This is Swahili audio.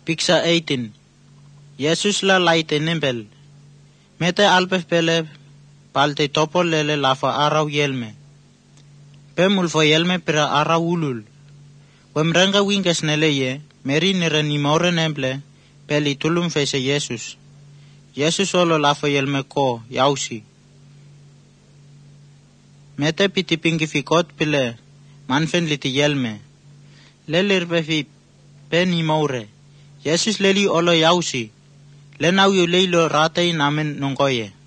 Picture 18. Jesus la laite nembel. Mete alpef pele palte topol lele lafa arau yelme. Pe mulfo yelme pira arau ulul. Wemrenga winges neleye, meri nire nimore nemble, peli tulum fese Jesus. Jesus solo lafa yelme ko, yausi. Mete piti pingifikot pile, manfen liti yelme. Lelir befi pe nimore. Jesus leli olo yausi. Lenau yu leilo ratay namin nungkoye.